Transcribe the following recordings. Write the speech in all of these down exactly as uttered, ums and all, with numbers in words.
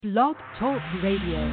Blog Talk Radio.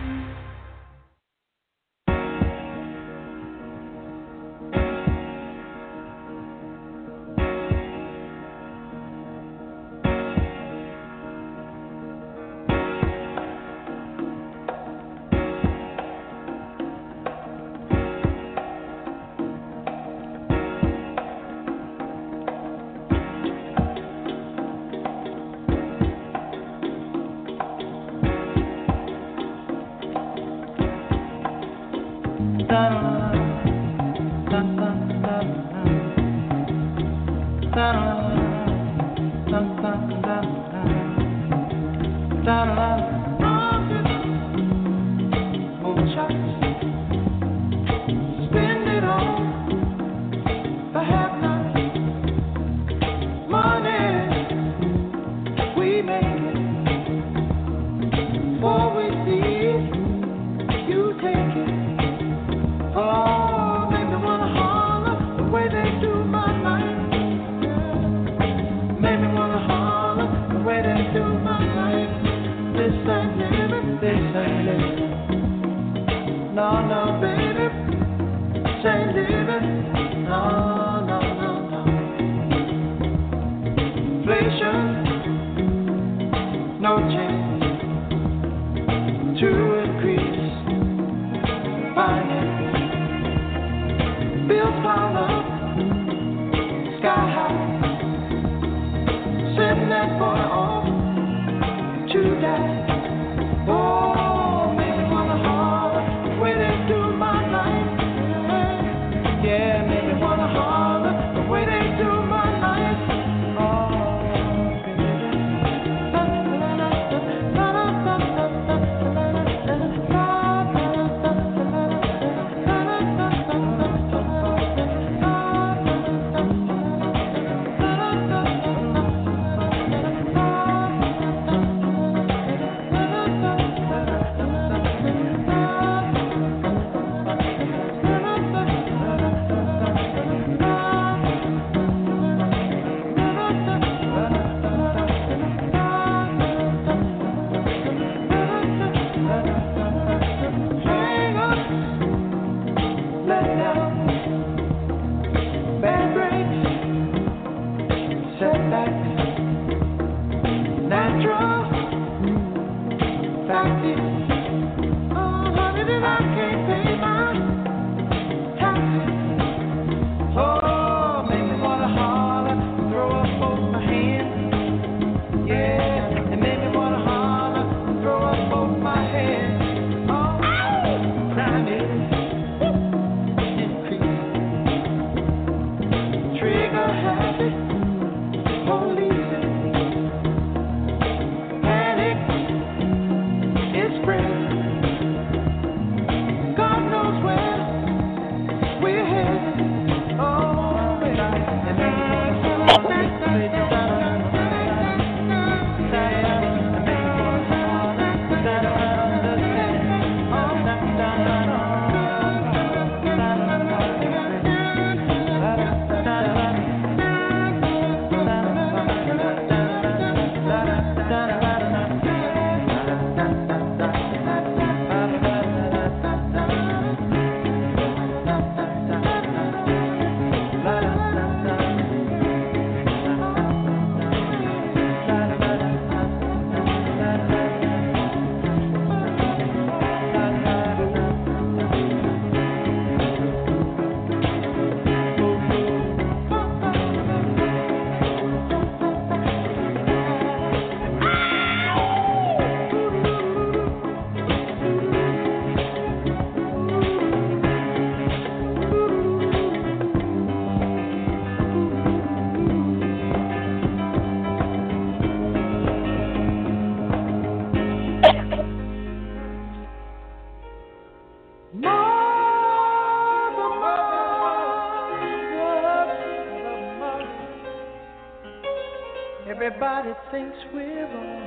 Everybody thinks we're wrong.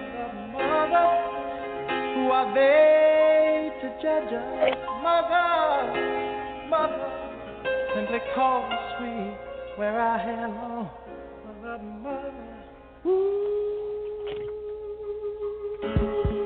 Mother, who are they to judge us? Mother, mother, simply call us sweet, wear our hair long. Mother, mother, ooh.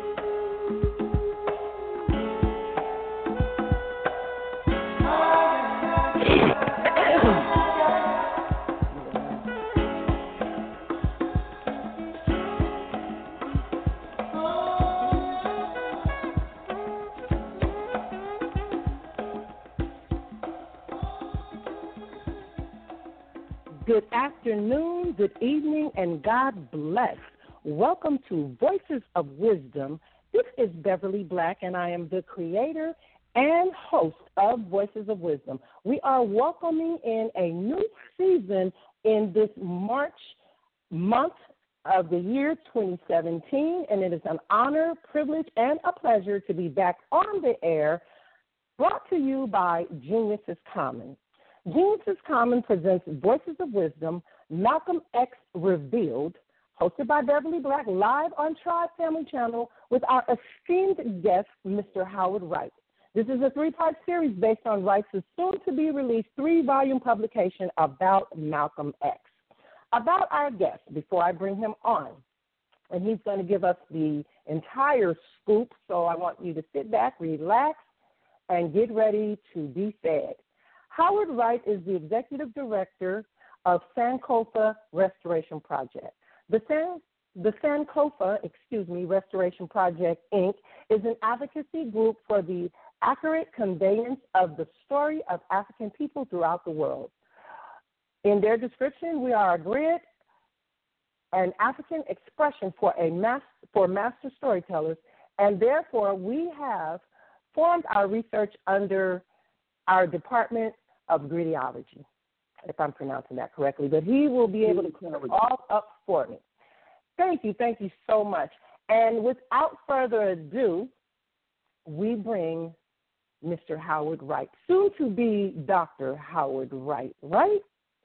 Good afternoon, good evening, and God bless. Welcome to Voices of Wisdom. This is Beverly Black, and I am the creator and host of Voices of Wisdom. We are welcoming in a new season in this March month of the year twenty seventeen, and it is an honor, privilege, and a pleasure to be back on the air, brought to you by Genius is Common. Genius is Common presents Voices of Wisdom, Malcolm X Revealed, hosted by Beverly Black, live on Tribe Family Channel with our esteemed guest, Mister Howard Wright. This is a three-part series based on Wright's soon-to-be-released three-volume publication about Malcolm X. About our guest, before I bring him on, and he's going to give us the entire scoop, so I want you to sit back, relax, and get ready to be fed. Howard Wright is the executive director of Sankofa Restoration Project. The San The Sankofa, excuse me, Restoration Project, Incorporated is an advocacy group for the accurate conveyance of the story of African people throughout the world. In their description, we are a grid, an African expression for a mas- for master storytellers, and therefore we have formed our research under our Department of Gridiology, if I'm pronouncing that correctly. But he will be able to clear it all up for me. Thank you, thank you so much. And without further ado, we bring Mister Howard Wright, soon to be Doctor Howard Wright, right?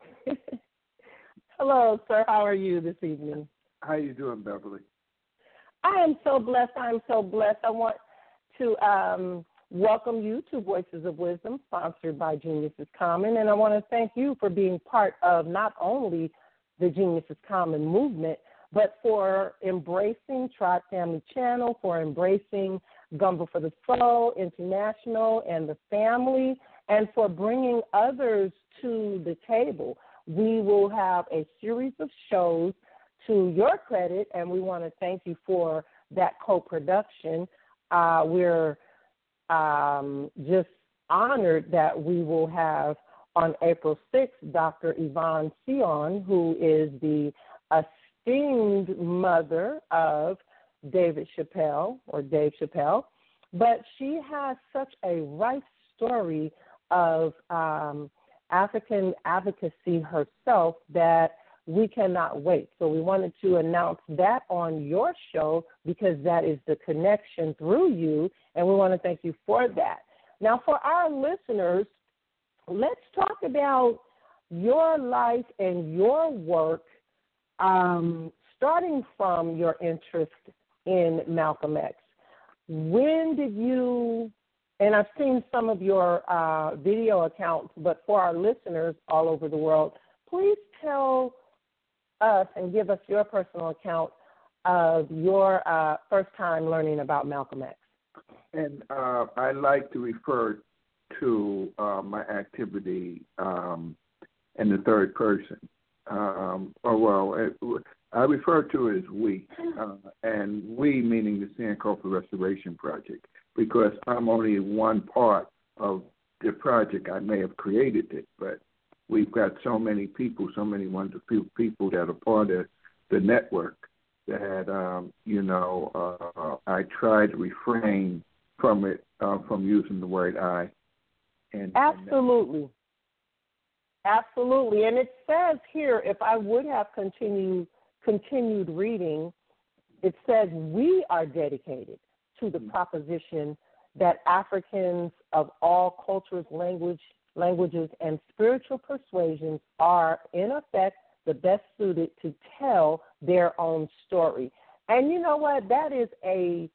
Hello, sir. How are you this evening? How you doing, Beverly? I am so blessed. I am so blessed. I want to um, welcome you to Voices of Wisdom, sponsored by Genius is Common, and I want to thank you for being part of not only the Genius is Common movement, but for embracing Tribe Family Channel, for embracing Gumbo for the Soul International and the family, and for bringing others to the table. We will have a series of shows to your credit, and we want to thank you for that co-production. Uh, we're um, just honored that we will have on April sixth Doctor Yvonne Sion, who is the esteemed mother of David Chappelle, or Dave Chappelle, but she has such a rife story of um, African advocacy herself that we cannot wait. So we wanted to announce that on your show because that is the connection through you, and we want to thank you for that. Now, for our listeners, let's talk about your life and your work, um, starting from your interest in Malcolm X. When did you, and I've seen some of your uh, video accounts, but for our listeners all over the world, please tell us and give us your personal account of your uh, first time learning about Malcolm X. And uh, I like to refer to uh, my activity um, in the third person. Um, or well, it, I refer to it as we, uh, and we meaning the Sankofa Restoration Project, because I'm only one part of the project. I may have created it, but we've got so many people, so many wonderful people that are part of the network that, um, you know, uh, I try to refrain from it, uh, from using the word I. And, Absolutely. And Absolutely. And it says here, if I would have continued continued reading, it says we are dedicated to the proposition that Africans of all cultures, language, languages, and spiritual persuasions are, in effect, the best suited to tell their own story. And you know what? That is a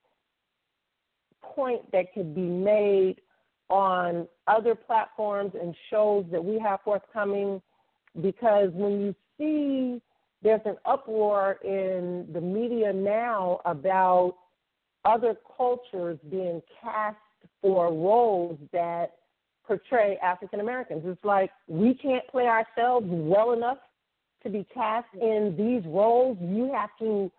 point that could be made on other platforms and shows that we have forthcoming, because when you see there's an uproar in the media now about other cultures being cast for roles that portray African Americans. It's like we can't play ourselves well enough to be cast in these roles. You have to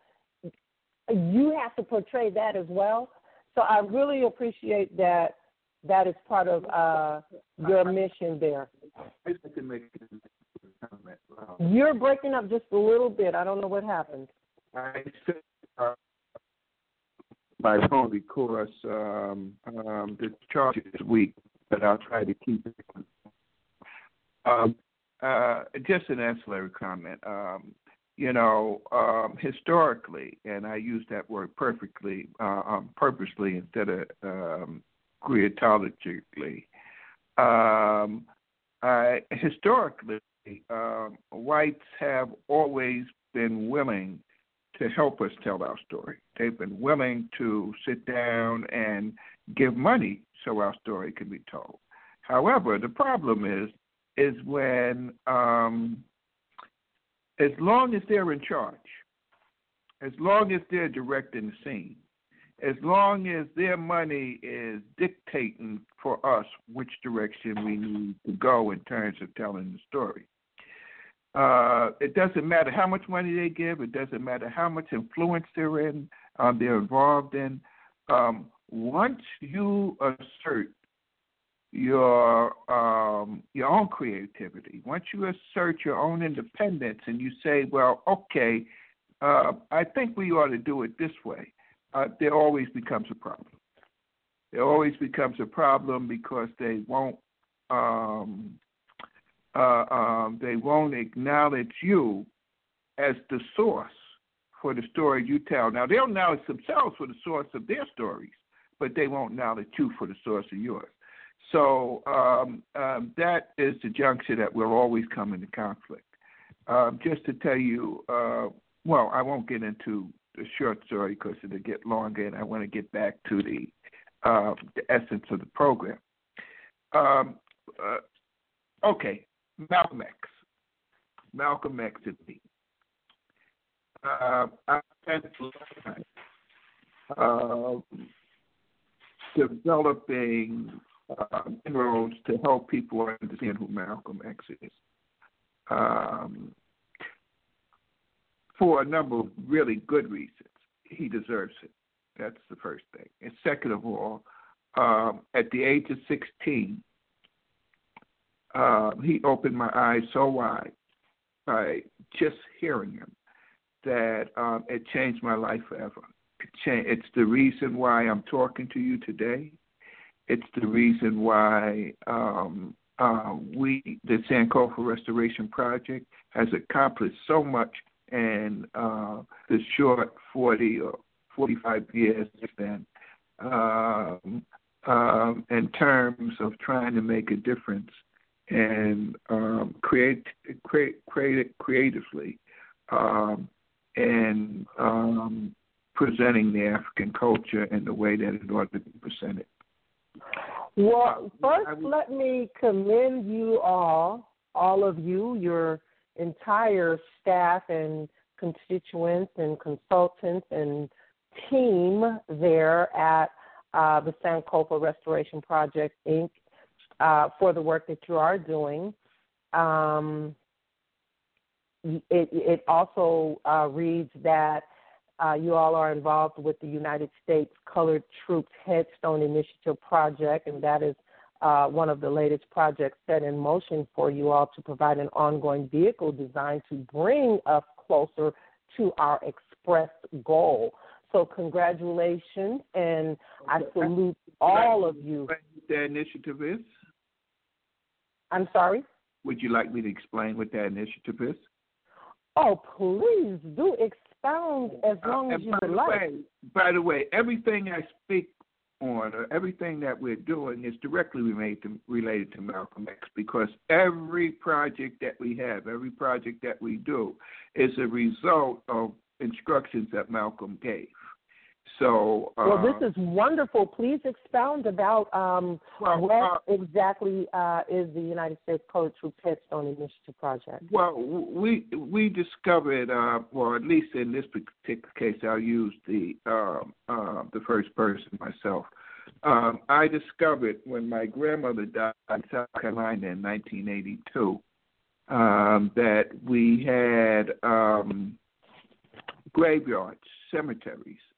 you have to portray that as well. So I really appreciate that that is part of uh, your mission there. I can make a comment. Um, You're breaking up just a little bit. I don't know what happened. I said uh, my phone because um, um, the charge is weak, but I'll try to keep it. Um, uh, just an ancillary comment. Um, you know, um, historically, and I use that word perfectly, uh, um, purposely instead of um, creatologically. Um, I, historically, um, whites have always been willing to help us tell our story. They've been willing to sit down and give money so our story can be told. However, the problem is, is when, um, as long as they're in charge, as long as they're directing the scene, as long as their money is dictating for us which direction we need to go in terms of telling the story. Uh, it doesn't matter how much money they give. It doesn't matter how much influence they're in, um, they're involved in. Um, once you assert your um, your own creativity, once you assert your own independence, and you say, "Well, okay, uh, I think we ought to do it this way," uh, there always becomes a problem. There always becomes a problem because they won't. Um, Uh, um, they won't acknowledge you as the source for the story you tell. Now, they'll acknowledge themselves for the source of their stories, but they won't acknowledge you for the source of yours. So um, um, that is the juncture that will always come into conflict. Um, just to tell you, uh, well, I won't get into the short story because it'll get longer, and I want to get back to the, uh, the essence of the program. Um, uh, okay. Malcolm X. Malcolm X and me. Uh, I spent uh, developing uh, inroads to help people understand who Malcolm X is. Um, for a number of really good reasons. He deserves it. That's the first thing. And second of all, um, at the age of sixteen, Uh, he opened my eyes so wide by just hearing him that um, it changed my life forever. It cha- it's the reason why I'm talking to you today. It's the reason why um, uh, we, the Sankofa Restoration Project, has accomplished so much in uh, the short forty or forty-five years it's been um, um, in terms of trying to make a difference and um, create, create, create creatively, um, and um, presenting the African culture in the way that it ought to be presented. Well, first, I, I, let me commend you all, all of you, your entire staff and constituents and consultants and team there at uh, the Sankofa Restoration Project, Incorporated. Uh, for the work that you are doing. Um, it, it also uh, reads that uh, you all are involved with the United States Colored Troops Headstone Initiative Project, and that is uh, one of the latest projects set in motion for you all to provide an ongoing vehicle designed to bring us closer to our expressed goal. So congratulations, and I salute all of you. What the initiative is? I'm sorry? Would you like me to explain what that initiative is? Oh, please do expound as long uh, as you would like. Way, by the way, everything I speak on, or everything that we're doing is directly related to, related to Malcolm X, because every project that we have, every project that we do is a result of instructions that Malcolm gave. So, uh, well, this is wonderful. Please expound about um, well, what uh, exactly uh, is the United States Colored Troops Headstone Initiative Project. Well, we we discovered, uh, well, at least in this particular case, I'll use the um, uh, the first person myself. Um, I discovered when my grandmother died in South Carolina in nineteen eighty-two um, that we had um, graveyards, cemeteries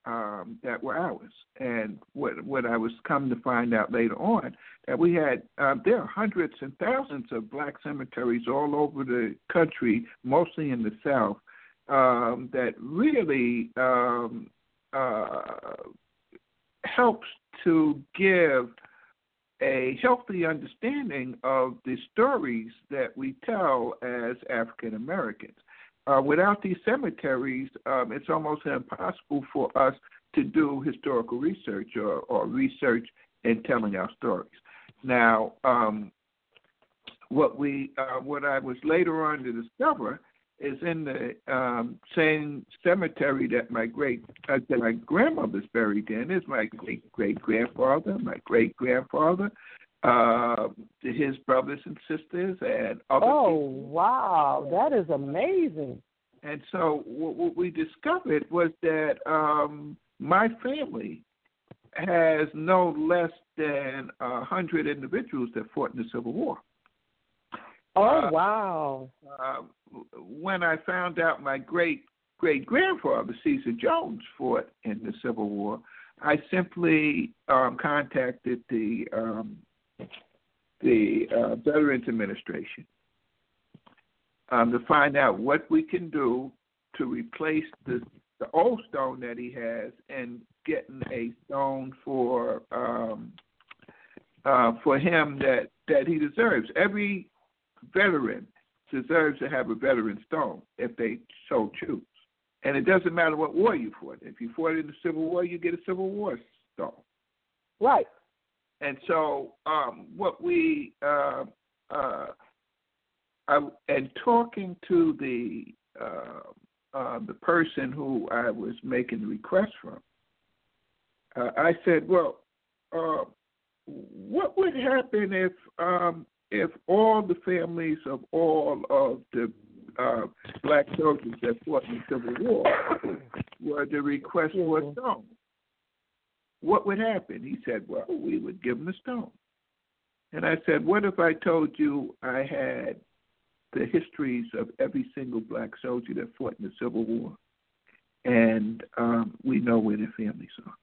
um, that were ours. And what what I was come to find out later on, that we had, uh, there are hundreds and thousands of black cemeteries all over the country, mostly in the South, um, that really um, uh, helps to give a healthy understanding of the stories that we tell as African Americans. Uh, without these cemeteries, um, it's almost impossible for us to do historical research or, or research in telling our stories. Now, um, what we, uh, what I was later on to discover is in the um, same cemetery that my great, uh, that my grandmother's buried in is my great great grandfather, my great grandfather, uh, his brothers and sisters, and other Oh, people. wow. That is amazing. And so what, what we discovered was that um, my family has no less than a hundred individuals that fought in the Civil War. Oh, Uh, wow. Uh, when I found out my great great grandfather Caesar Jones fought in the Civil War, I simply um, contacted the um, the uh, Veterans Administration um, to find out what we can do to replace the the old stone that he has and getting a stone for um, uh, for him that, that he deserves. Every veteran deserves to have a veteran stone if they so choose. And it doesn't matter what war you fought. If you fought in the Civil War, you get a Civil War stone. Right. And so um, what we, uh, uh, I, and talking to the uh, uh, the person who I was making the request from, uh, I said, well, uh, what would happen if um, if all the families of all of the uh, black soldiers that fought in the Civil War were to request for a stone? What would happen? He said, well, we would give them a stone. And I said, what if I told you I had the histories of every single black soldier that fought in the Civil War, and um, we know where their families are?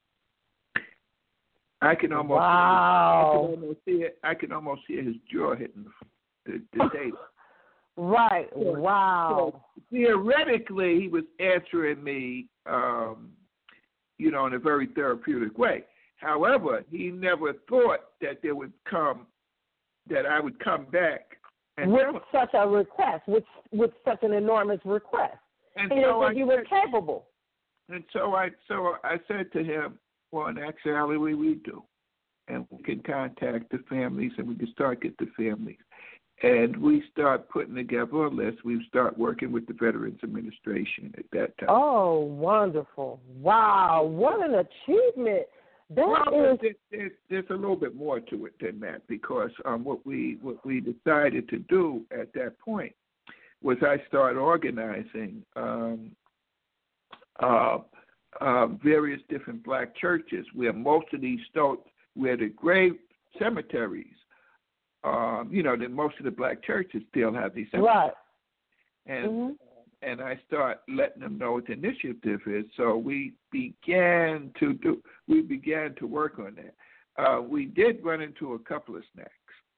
I can almost, wow. I can almost see it. I can almost see his jaw hitting the, the, the data. Right. So, wow. So theoretically, he was answering me, um, you know, in a very therapeutic way. However, he never thought that there would come, that I would come back and with such a request, with with such an enormous request. And he so didn't think I you were said, capable. And so I, so I said to him, well, in actuality, we, we do. And we can contact the families, and we can start get the families. And we start putting together a list. We start working with the Veterans Administration at that time. Oh, wonderful. Wow, what an achievement. That well, is... there's, there's, there's a little bit more to it than that, because um, what we what we decided to do at that point was I started organizing um, uh, uh, various different black churches where most of these stone, where the grave cemeteries, um, you know, that most of the black churches still have these cemeteries. Right. And mm-hmm. and I start letting them know what the initiative is. So we began to do, we began to work on that. Uh, we did run into a couple of snacks.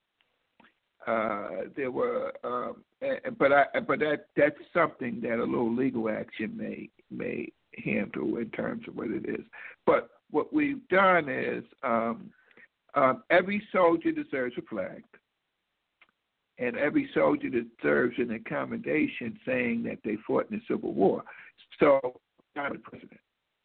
Uh, there were, um, but I, but that that's something that a little legal action may may handle in terms of what it is. But what we've done is um, um, every soldier deserves a flag. And every soldier deserves an accommodation saying that they fought in the Civil War. So, not a president.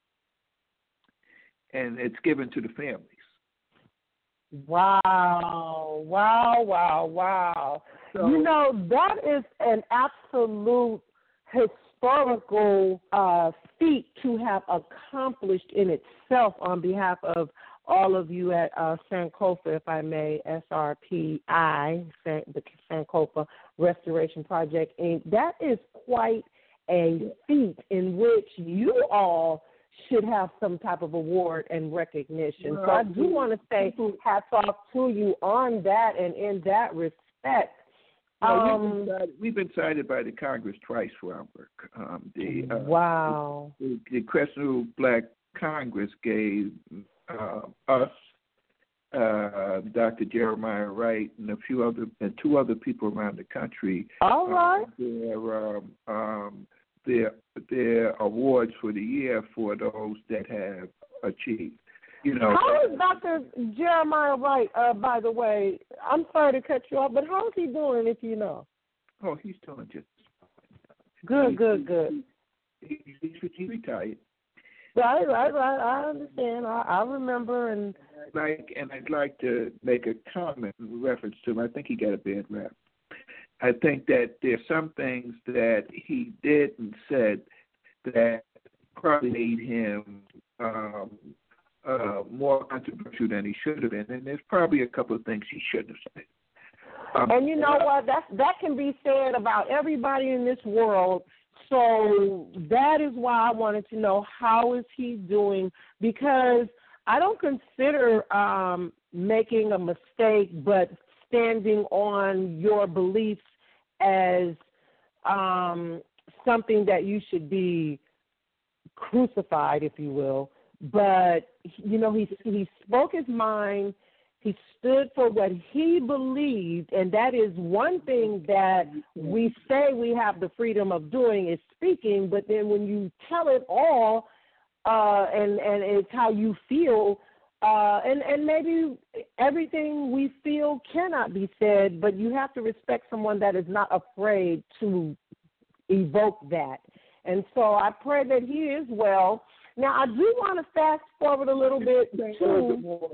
And it's given to the families. Wow, wow, wow, wow. So, you know, that is an absolute historical uh, feat to have accomplished in itself on behalf of all of you at uh, Sankofa, if I may, S R P I, San, the Sankofa Restoration Project, Incorporated. That is quite a feat in which you all should have some type of award and recognition. Well, so I do want to say hats off to you on that, and in that respect. Well, we've, Um, been cited, we've been cited by the Congress twice for our work. Um, the, uh, wow. The, the Crescent Black Congress gave uh, us, uh, Doctor Jeremiah Wright, and a few other, and two other people around the country. All right. Uh, their um, um, their their awards for the year for those that have achieved. You know. How is Doctor Jeremiah Wright? Uh, by the way, I'm sorry to cut you off, but how is he doing? If you know. Oh, he's doing just good. He, good, good. He, he, he retired. Right, right, right. I understand. I, I remember, and like, and I'd like to make a comment in reference to him. I think he got a bad rap. I think that there's some things that he did and said that probably made him um, uh, more controversial than he should have been, and there's probably a couple of things he shouldn't have said. Um, and you know what? That that can be said about everybody in this world. So that is why I wanted to know how is he doing, because I don't consider um, making a mistake, but standing on your beliefs as um, something that you should be crucified, if you will. But, you know, he he spoke his mind. He stood for what he believed, and that is one thing that we say we have the freedom of doing is speaking, but then when you tell it all uh, and, and it's how you feel, uh, and, and maybe everything we feel cannot be said, but you have to respect someone that is not afraid to evoke that. And so I pray that he is well. Now, I do want to fast forward a little bit, too.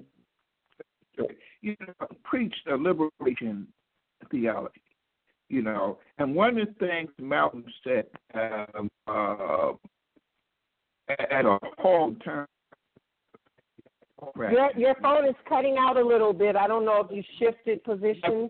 You know, preached a liberation theology, you know, and one of the things Malcolm said um, uh, at a whole term. Your, your phone is cutting out a little bit. I don't know if you shifted positions.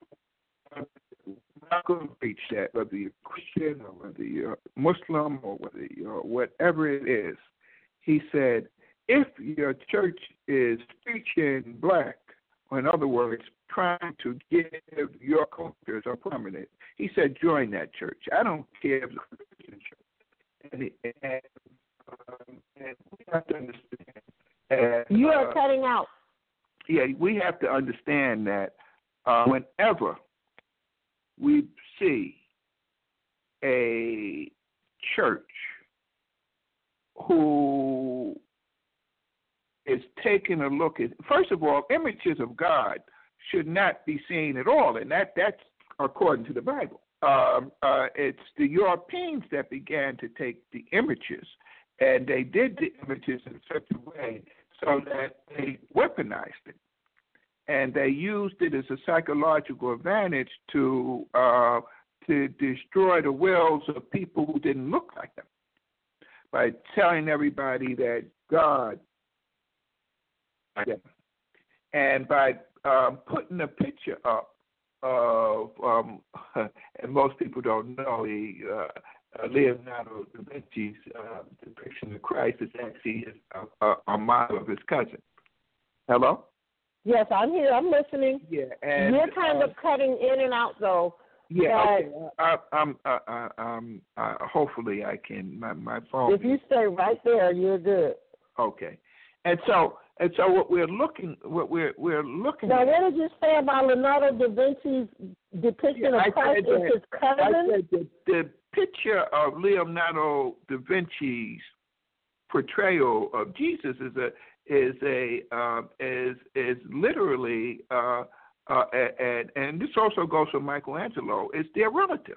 Malcolm preached that, whether you're Christian or whether you're Muslim or whether you're whatever it is, he said, if your church is preaching black, or in other words, trying to give your cultures a prominent, he said, join that church. I don't care if it's a Christian church. And, and, um, and we have to understand. And, you are uh, cutting out. Yeah, we have to understand that uh, whenever we see a church who is taking a look at, first of all, images of God should not be seen at all, and that that's according to the Bible. Um, uh, it's the Europeans that began to take the images, and they did the images in such a way so that they weaponized it, and they used it as a psychological advantage to uh, to destroy the wills of people who didn't look like them by telling everybody that God. And by um, putting a picture up of, um, and most people don't know, the uh, Leonardo da Vinci's uh, depiction of Christ is actually his, uh, a model of his cousin. Hello? Yes, I'm here. I'm listening. Yeah, and you're kind uh, of cutting in and out, though. Yeah, okay. I, I'm, uh, uh, um, uh, hopefully I can. My, my phone. If you stay right there, you're good. Okay, and so. And so, what we're looking, what we're we're looking. Now, at, what did you say about Leonardo da Vinci's depiction yeah, of Christ as his cousin? I said the, the picture of Leonardo da Vinci's portrayal of Jesus is a is a uh, is is literally, uh, uh, and and this also goes for Michelangelo. It's their relatives.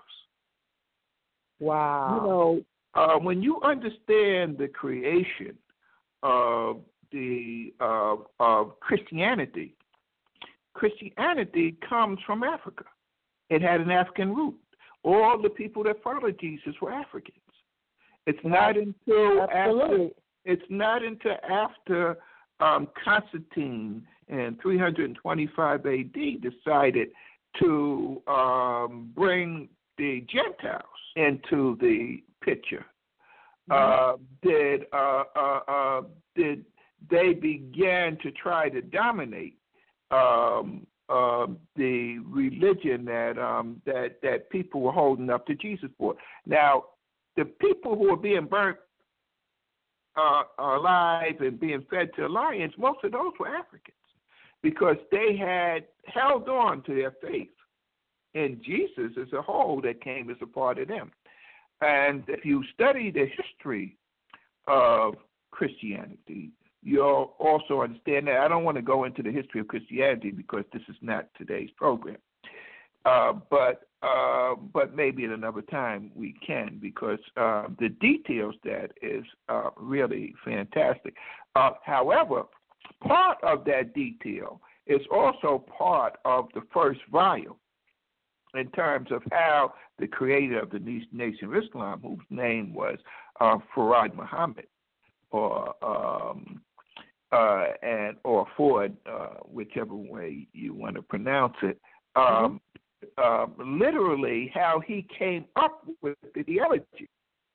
Wow. You know, uh, when you understand the creation of the uh, of Christianity. Christianity comes from Africa. It had an African root. All the people that followed Jesus were Africans. It's not until Absolutely. after it's not until after um, Constantine in three twenty-five A D decided to um, bring the Gentiles into the picture. Mm-hmm. Uh, did uh, uh, uh, did they began to try to dominate um, uh, uh, the religion that um, that that people were holding up to Jesus for. Now, the people who were being burnt uh, alive and being fed to lions, most of those were Africans, because they had held on to their faith in Jesus as a whole that came as a part of them. And if you study the history of Christianity, you'll also understand that. I don't want to go into the history of Christianity because this is not today's program. Uh, but uh, but maybe at another time we can, because uh, the details that is uh, really fantastic. Uh, however, part of that detail is also part of the first volume in terms of how the creator of the Nation of Islam, whose name was uh, Farad Muhammad, or um, uh, and or Ford, uh, whichever way you want to pronounce it, um, mm-hmm. uh, literally how he came up with the ideology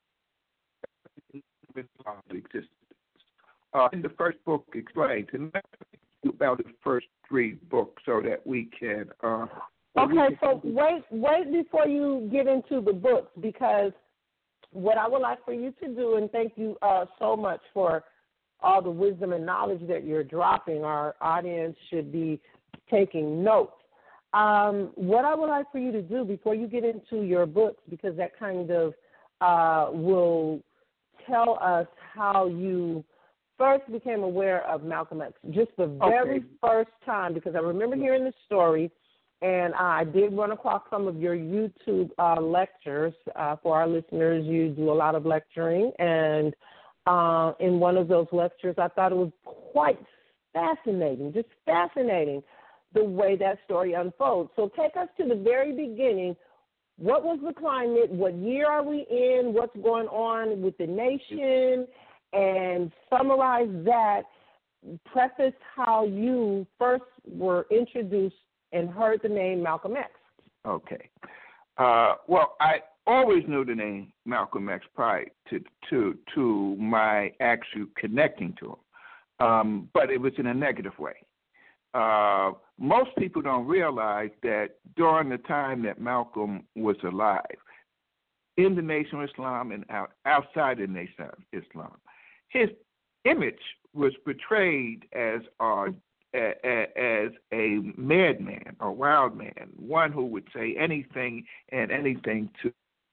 of Islam's existence. Uh, in the first book explained, and about the first three books, so that we can. Uh, okay, so wait, wait before you get into the books, because what I would like for you to do, and thank you uh, so much for all the wisdom and knowledge that you're dropping. Our audience should be taking notes. Um, what I would like for you to do before you get into your books, because that kind of uh, will tell us how you first became aware of Malcolm X, just the very okay. first time, because I remember hearing the story, and I did run across some of your YouTube uh, lectures. Uh, for our listeners, you do a lot of lecturing, and uh, in one of those lectures, I thought it was quite fascinating, just fascinating, the way that story unfolds. So take us to the very beginning. What was the climate? What year are we in? What's going on with the nation? And summarize that. Preface how you first were introduced and heard the name Malcolm X. Okay. Uh, well, I always knew the name Malcolm X prior to to to my actual connecting to him, um, but it was in a negative way. Uh, most people don't realize that during the time that Malcolm was alive, in the Nation of Islam and out, outside the Nation of Islam, his image was portrayed as uh, as a madman, a wild man, one who would say anything and anything to,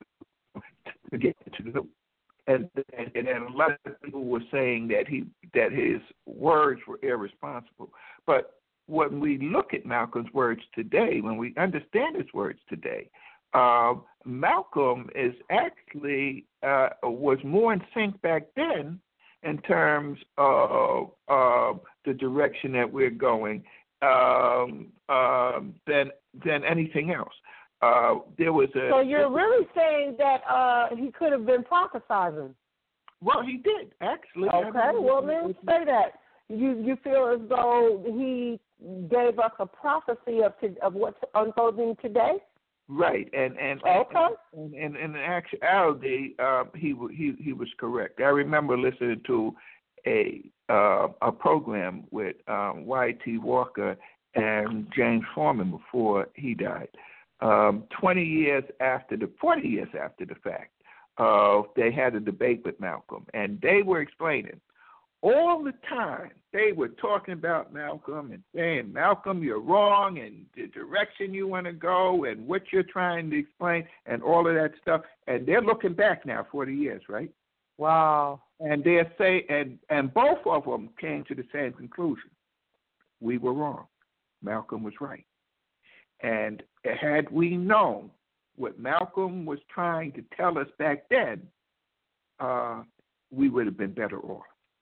to get to do. And, and, and a lot of people were saying that he that his words were irresponsible. But when we look at Malcolm's words today, when we understand his words today, uh, Malcolm is actually uh, was more in sync back then in terms of uh, the direction that we're going um, uh, than than anything else. Uh, there was a. So you're really saying that uh, he could have been prophesizing? Well, he did actually. Okay, well then say that. You you feel as though he gave us a prophecy of to, of what's unfolding today? Right, and and okay, and, and, and in actuality, uh, he he he was correct. I remember listening to a uh, a program with um, Y T Walker and James Foreman before he died. Um, Twenty years after the forty years after the fact, uh, they had a debate with Malcolm, and they were explaining all the time. They were talking about Malcolm and saying, Malcolm, you're wrong, and the direction you want to go and what you're trying to explain and all of that stuff. And they're looking back now forty years, right? Wow. And they're saying, and, and both of them came to the same conclusion. We were wrong. Malcolm was right. And had we known what Malcolm was trying to tell us back then, uh, we would have been better off.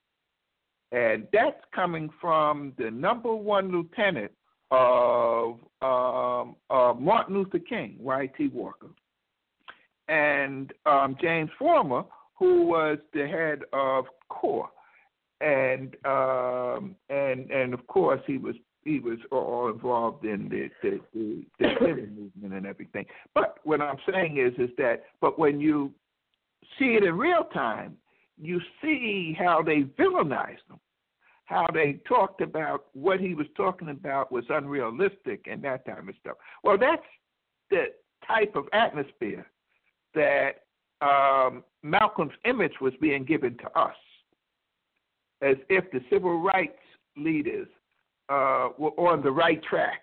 And that's coming from the number one lieutenant of um, uh, Martin Luther King, Y T Walker, and um, James Foreman, who was the head of CORE, and um, and and of course he was he was all involved in the the, the, the civil movement and everything. But what I'm saying is is that but when you see it in real time, you see how they villainized them. how they talked about what he was talking about was unrealistic and that type of stuff. Well, that's the type of atmosphere that um, Malcolm's image was being given to us, as if the civil rights leaders uh, were on the right track.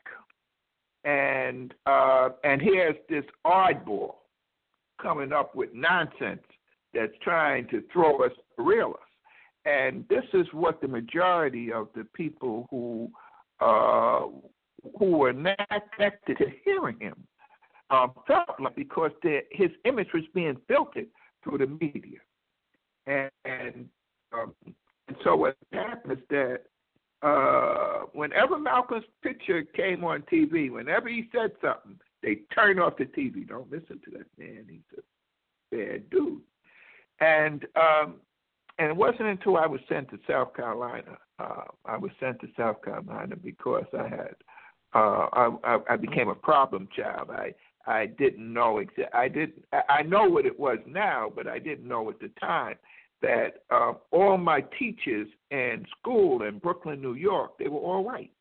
And uh, and here's this oddball coming up with nonsense that's trying to throw us, reel us. And this is what the majority of the people who uh, who were not connected to hearing him um, felt like, because his image was being filtered through the media. And, and, um, and so what happened is that uh, whenever Malcolm's picture came on T V, whenever he said something, they turned off the T V. Don't listen to that man. He's a bad dude. And um, and it wasn't until I was sent to South Carolina. Uh, I was sent to South Carolina because I had uh, I, I became a problem child. I I didn't know exa- I didn't I know what it was now, but I didn't know at the time that uh, all my teachers in school in Brooklyn, New York, they were all white.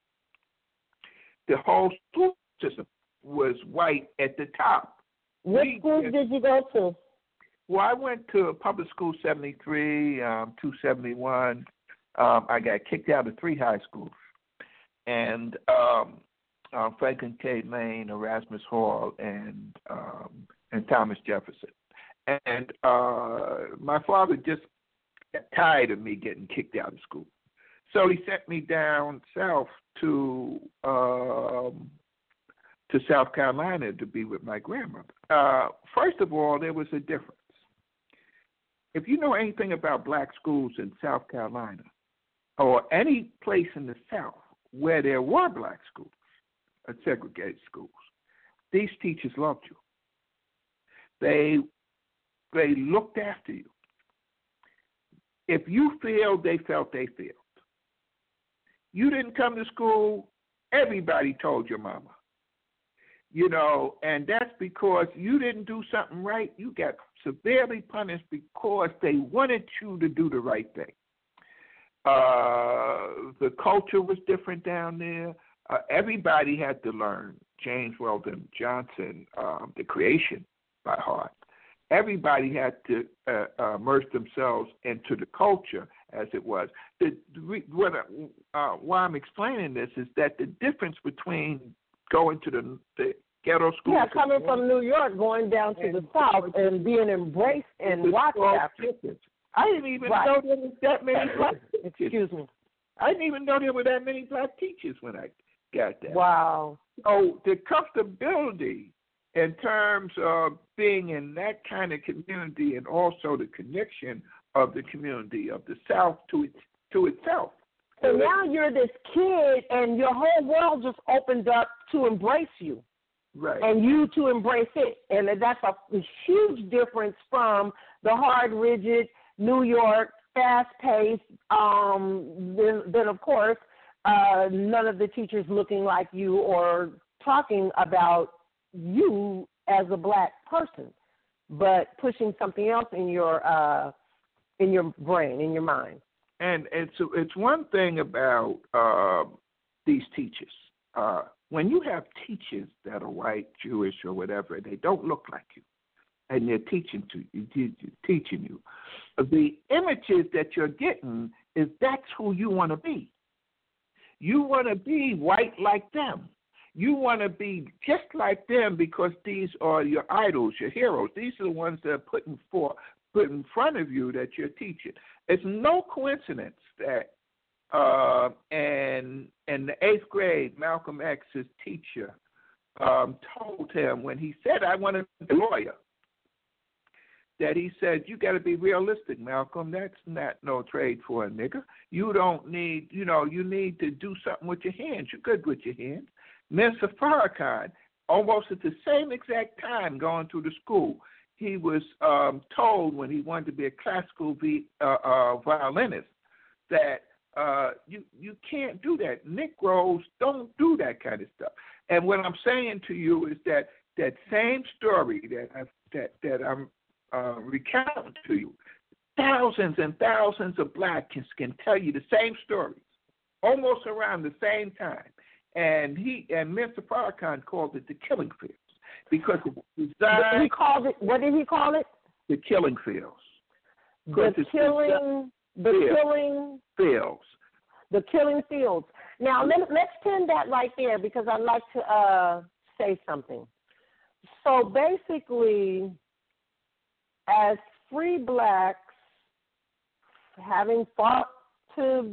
The whole school system was white at the top. What we, schools did you go to? Well, I went to public school seventy-three, um, two seventy-one. Um, I got kicked out of three high schools. And um, uh, Franklin K. Lane, Erasmus Hall, and um, and Thomas Jefferson. And uh, my father just got tired of me getting kicked out of school. So he sent me down south to um, to South Carolina to be with my grandmother. Uh, first of all, there was a difference. If you know anything about black schools in South Carolina or any place in the South where there were black schools, or segregated schools, these teachers loved you. They they looked after you. If you failed, they felt they failed. You didn't come to school, everybody told your mama. You know, and that's because you didn't do something right. You got severely punished because they wanted you to do the right thing. Uh, the culture was different down there. Uh, everybody had to learn James Weldon Johnson, um, The Creation, by heart. Everybody had to uh, uh, immerse themselves into the culture as it was. The, the, what, uh, why I'm explaining this is that the difference between going to the, the ghetto school. Yeah, coming from New York, going down to the South and being embraced and watched after. I didn't even right. know there was that many black teachers. Excuse me. I didn't even know there were that many black teachers when I got there. Wow. So the comfortability in terms of being in that kind of community and also the connection of the community of the South to it, to itself. So now you're this kid and your whole world just opened up to embrace you. Right. And you to embrace it. And that's a, a huge difference from the hard, rigid New York, fast-paced, um, then, then, of course, uh, none of the teachers looking like you or talking about you as a black person, but pushing something else in your uh, in your brain, in your mind. And it's it's one thing about uh, these teachers. Uh, when you have teachers that are white, Jewish, or whatever, they don't look like you, and they're teaching to you, teaching you. The images that you're getting is that's who you want to be. You want to be white like them. You want to be just like them because these are your idols, your heroes. These are the ones that are putting for put in front of you that you're teaching. It's no coincidence that uh, and in the eighth grade, Malcolm X's teacher um, told him when he said, "I want to be a lawyer," that he said, "You got to be realistic, Malcolm. That's not no trade for a nigger. You don't need, you know, you need to do something with your hands. You're good with your hands." Mister Farrakhan, almost at the same exact time going through the school, he was um, told when he wanted to be a classical vi- uh, uh, violinist that uh, you you can't do that. Negroes don't do that kind of stuff. And what I'm saying to you is that that same story that I, that that I'm uh, recounting to you, thousands and thousands of blacks can, can tell you the same stories almost around the same time. And he and Mister Farrakhan called it the killing fields because it was designed. He called it. What did he call it? The killing fields. The killing. The fields. killing fields. The killing fields. Now let, let's pin that right there because I'd like to uh, say something. So basically, as free blacks, having fought to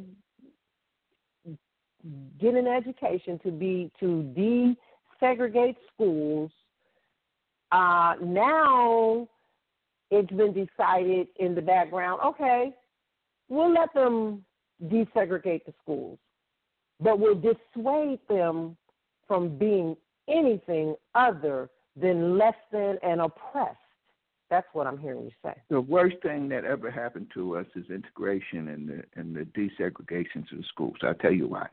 get an education, to be to desegregate schools, uh, now it's been decided in the background, okay, we'll let them desegregate the schools, but we'll dissuade them from being anything other than less than and oppressed. That's what I'm hearing you say. The worst thing that ever happened to us is integration and the and the desegregation of the schools. I'll tell you why.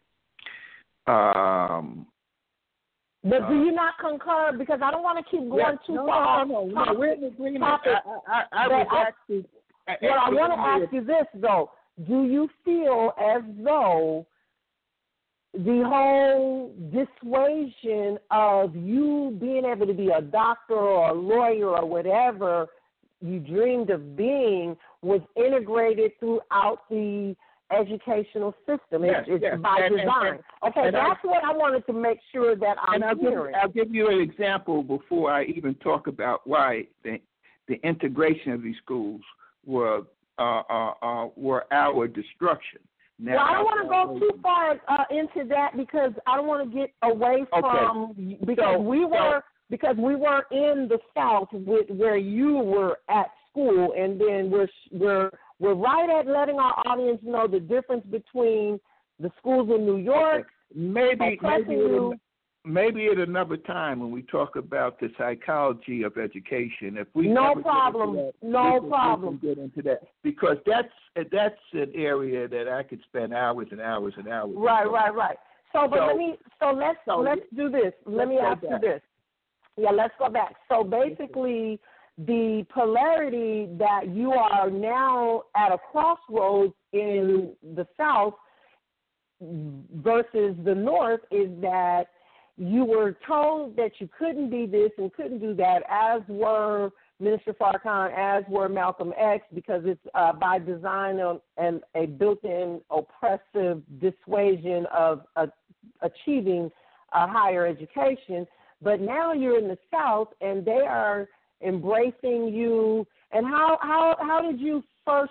Um, but uh, do you not concur? Because I don't want to keep going yeah, too no, far. No, no, no, we're in agreement. Topic. I, I, I was I, actually. Well, I want to ask you this though: do you feel as though the whole dissuasion of you being able to be a doctor or a lawyer or whatever you dreamed of being was integrated throughout the educational system? Yes, it's yes. by and, design. And, and, okay, and that's I, what I wanted to make sure that I'm and I'll hearing. Give, I'll give you an example before I even talk about why the, the integration of these schools were uh, uh, uh, were our destruction. Now, well, I don't want to go too far uh, into that because I don't want to get away from okay. because so, we were so, because we were in the South with where you were at school, and then we're we're we're right at letting our audience know the difference between the schools in New York. Okay. Maybe maybe you. maybe at another time when we talk about the psychology of education. If we no never problem, get into that, no we can, problem. We can get into that because that's that's an area that I could spend hours and hours and hours. Right, right, right. So, but so, let me so let's so let's do this. Let me ask you this. Yeah, let's go back. So basically, the polarity that you are now at a crossroads in the South versus the North is that you were told that you couldn't be this and couldn't do that, as were Minister Farrakhan, as were Malcolm X, because it's uh, by design and a built-in oppressive dissuasion of uh, achieving a higher education. But now you're in the South, and they are embracing you. And how how how did you first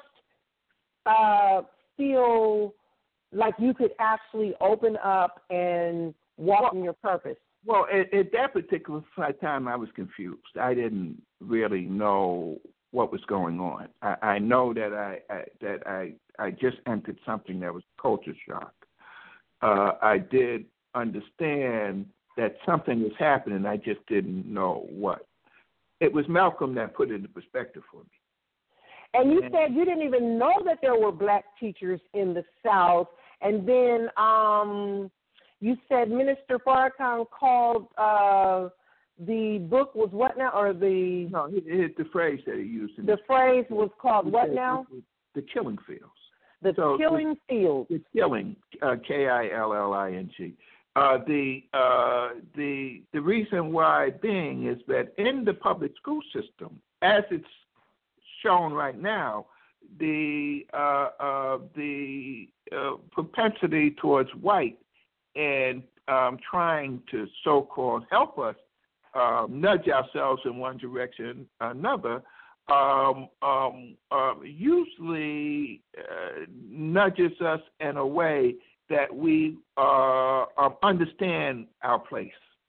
uh, feel like you could actually open up and walk well, in your purpose? Well, at, at that particular time, I was confused. I didn't really know what was going on. I, I know that I, I that I I just entered something that was culture shock. Uh, I did understand that something was happening. I just didn't know what. It was Malcolm that put it into perspective for me. And you and, said you didn't even know that there were black teachers in the South. And then um, you said Minister Farrakhan called uh, the book was what now? Or the no, it, it, the phrase that he used. In the phrase was called what now? The killing fields. The so killing the, fields. The killing, uh, K I L L I N G. Uh, the uh, the the reason why being is that in the public school system, as it's shown right now, the uh, uh, the uh, propensity towards white and um, trying to so-called help us uh, nudge ourselves in one direction or another, um, um, uh, usually uh, nudges us in a way that we uh, um, understand our place,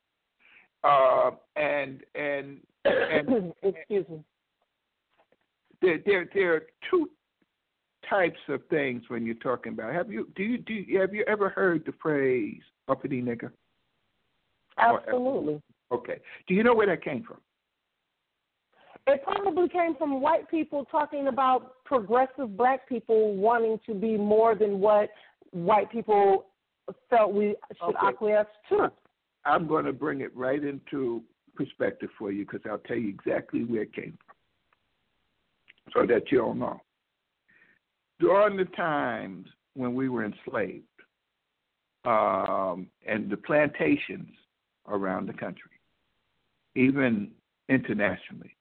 uh, and and and excuse me. There, there, there are two types of things when you're talking about. Have you do you do you, have you ever heard the phrase "uppity nigger"? Absolutely. Or, okay. Do you know where that came from? It probably came from white people talking about progressive black people wanting to be more than what white people felt we should okay. acquiesce to. I'm going to bring it right into perspective for you because I'll tell you exactly where it came from so that you'll know. During the times when we were enslaved, um, and the plantations around the country, even internationally,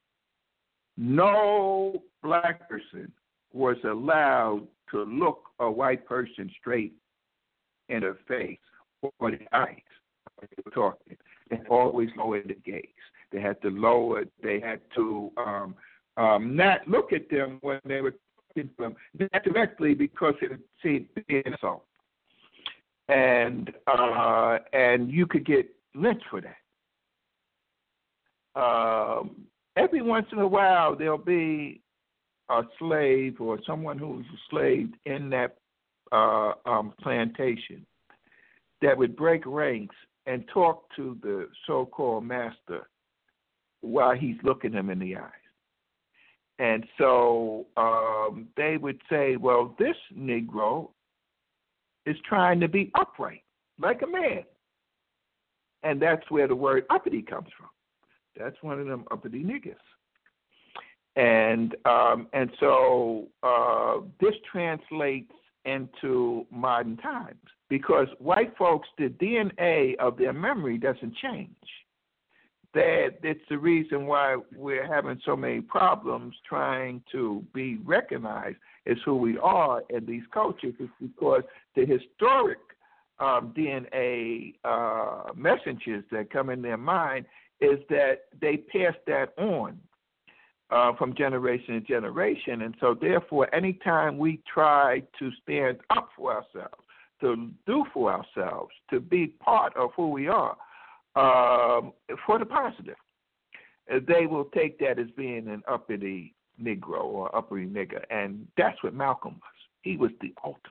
no black person was allowed to look a white person straight in the face or the eyes when they were talking. They always lowered the gaze. They had to lower, they had to um, um, not look at them when they were talking to them, not directly because it seemed to be an insult. And, uh, and you could get lynched for that. Um, every once in a while, there'll be a slave or someone who's enslaved in that uh, um, plantation that would break ranks and talk to the so-called master while he's looking him in the eyes. And so um, they would say, well, this Negro is trying to be upright, like a man. And that's where the word uppity comes from. That's one of them uppity niggas. And um, and so uh, this translates into modern times because white folks, the D N A of their memory doesn't change. That it's the reason why we're having so many problems trying to be recognized as who we are in these cultures is because the historic um, D N A uh, messages that come in their mind is that they pass that on uh, from generation to generation. And so therefore, anytime we try to stand up for ourselves, to do for ourselves, to be part of who we are, um, for the positive, they will take that as being an uppity Negro or uppity nigger. And that's what Malcolm was. He was the ultimate.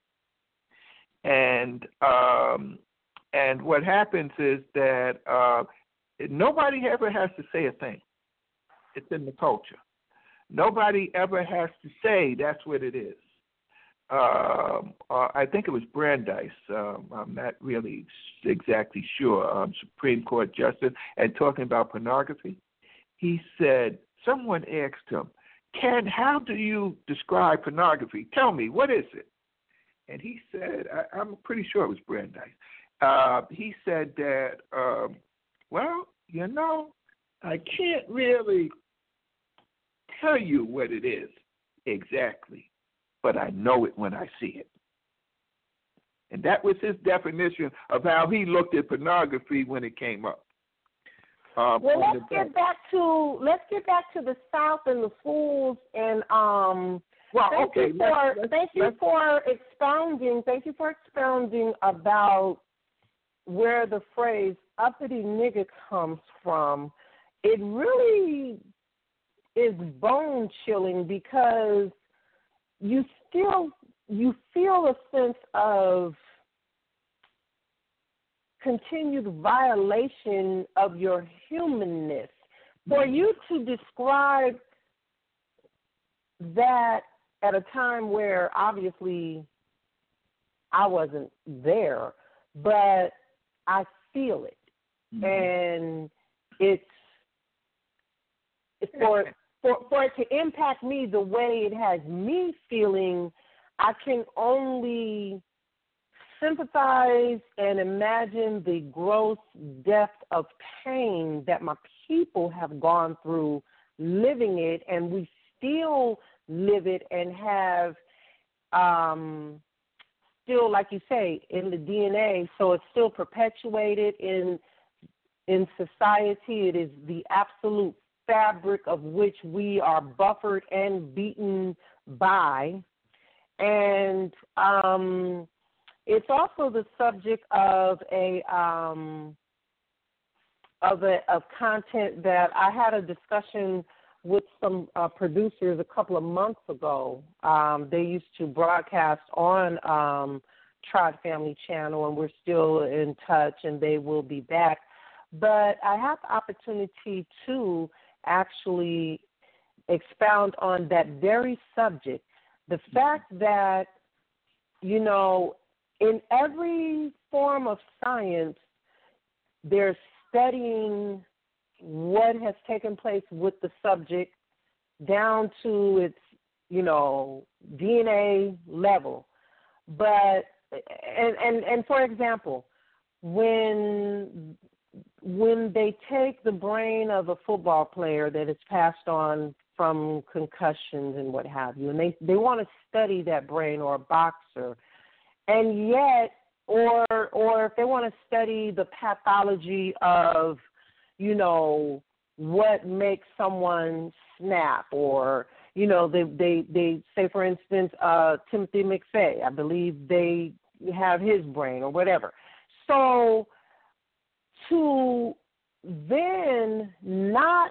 And um, and what happens is that uh, nobody ever has to say a thing. It's in the culture. Nobody ever has to say that's what it is. Um, uh, I think it was Brandeis. Um, I'm not really exactly sure. Um, Supreme Court Justice, and talking about pornography, he said someone asked him, "Ken, how do you describe pornography? Tell me, what is it?" And he said, I, I'm pretty sure it was Brandeis. Uh, he said that, um, well, you know, I can't really tell you what it is exactly, but I know it when I see it. And that was his definition of how he looked at pornography when it came up. Um, well, let's get back to let's get back to the South and the fools and um. Well, thank okay. you for let's, let's, thank you for expounding. Thank you for expounding about where the phrase "uppity nigga" comes from. It really is bone chilling because you still you feel a sense of continued violation of your humanness. For you to describe that at a time where obviously I wasn't there, but I feel it, mm-hmm. and it's, it's for for for it to impact me the way it has me feeling. I can only sympathize and imagine the gross depth of pain that my people have gone through living it, and we still live it and have um, still, like you say, in the D N A, so it's still perpetuated in in society. It is the absolute fabric of which we are buffered and beaten by. And um, it's also the subject of a um, of a of content that I had a discussion with some uh, producers a couple of months ago. Um, they used to broadcast on um, Tribe Family Channel, and we're still in touch, and they will be back. But I have the opportunity to actually expound on that very subject, the fact that, you know, in every form of science, they're studying what has taken place with the subject down to its, you know, D N A level. But and, and, and for example, when when they take the brain of a football player that is passed on from concussions and what have you, and they, they want to study that brain, or a boxer, and yet, or or if they want to study the pathology of, you know, what makes someone snap, or, you know, they, they, they say, for instance, uh, Timothy McVeigh, I believe they have his brain or whatever. So to then not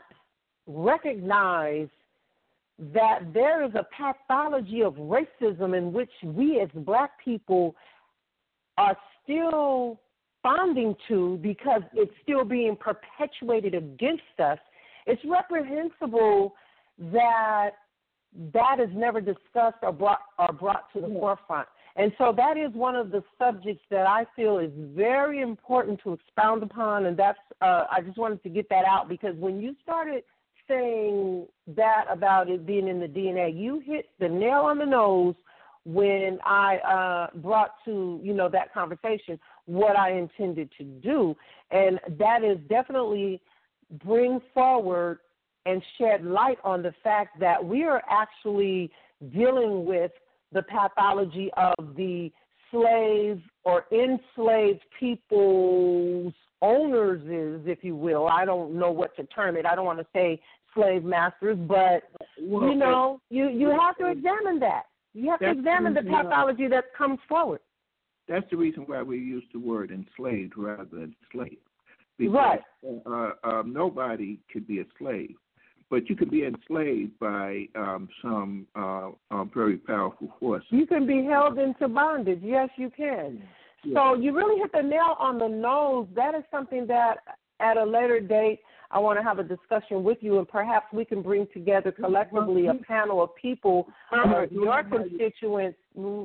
recognize that there is a pathology of racism in which we as black people are still responding to, because it's still being perpetuated against us, it's reprehensible that that is never discussed or brought, or brought to the yeah. forefront. And so that is one of the subjects that I feel is very important to expound upon, and that's uh, I just wanted to get that out, because when you started saying that about it being in the D N A, you hit the nail on the nose when I uh, brought to, you know, that conversation what I intended to do, and that is definitely bring forward and shed light on the fact that we are actually dealing with the pathology of the slave or enslaved people's owners, is, if you will. I don't know what to term it. I don't want to say slave masters, but, well, you know, you, you have to examine that. You have to examine the pathology that comes forward. That's the reason why we use the word enslaved rather than slave. Because right. uh, uh, nobody could be a slave, but you could be enslaved by um, some uh, uh, very powerful force. You can be held into bondage. Yes, you can. Yeah. So you really hit the nail on the nose. That is something that at a later date I want to have a discussion with you, and perhaps we can bring together collectively a panel of people, uh, your constituents,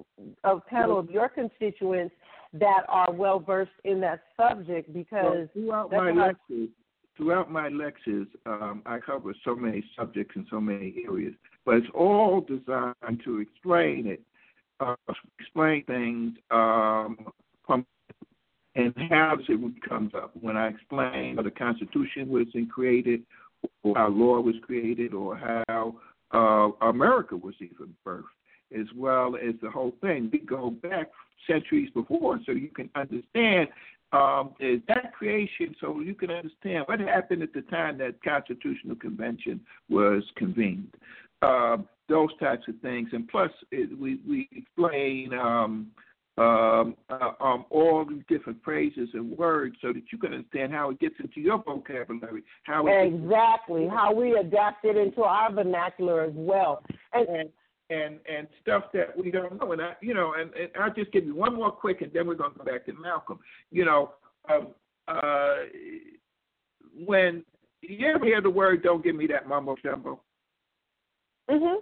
a panel of your constituents that are well versed in that subject. Because well, throughout my lectures, throughout my lectures, um, I cover so many subjects in so many areas, but it's all designed to explain it, uh, explain things um, from. And how it comes up when I explain how the Constitution was created, or how law was created, or how uh, America was even birthed, as well as the whole thing. We go back centuries before, so you can understand um, is that creation, so you can understand what happened at the time that Constitutional Convention was convened. Uh, those types of things, and plus it, we we explain. Um, Um, uh, um, all these different phrases and words, so that you can understand how it gets into your vocabulary. How it exactly gets, how we adapt it into our vernacular as well, and and and, and stuff that we don't know. And I, you know, and, and I'll just give you one more quick, and then we're going to go back to Malcolm. You know, um, uh, when you ever hear the word "don't give me that mumbo jumbo"? Mhm.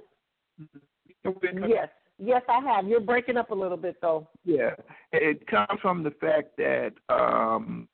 Yes. Yes, I have. You're breaking up a little bit, though. Yeah. It comes from the fact that um,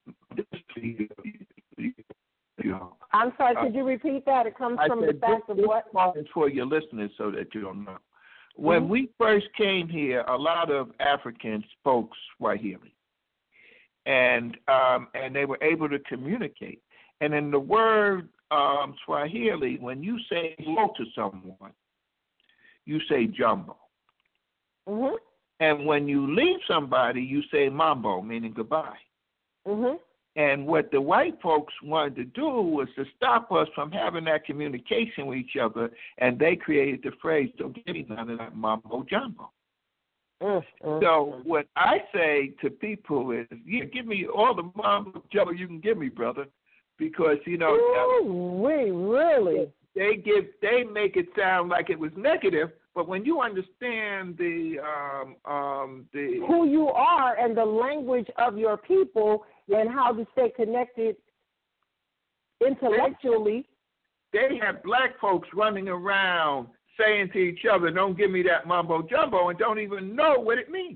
I'm sorry, could you repeat that? It comes I from said, the fact this, of what? This is for your listeners so that you don't know. When mm-hmm. we first came here, a lot of Africans spoke Swahili. And um, and they were able to communicate. And in the word um, Swahili, when you say hello to someone, you say jumbo. Mm-hmm. And when you leave somebody, you say mambo, meaning goodbye. Mm-hmm. And what the white folks wanted to do was to stop us from having that communication with each other, and they created the phrase, don't give me none of that mambo jumbo. Mm-hmm. So what I say to people is, yeah, give me all the mambo jumbo you can give me, brother, because, you know, Ooh, we really they give they make it sound like it was negative. But when you understand the um, um, the who you are and the language of your people and how to stay connected intellectually, they have black folks running around saying to each other, "Don't give me that mumbo jumbo," and don't even know what it means.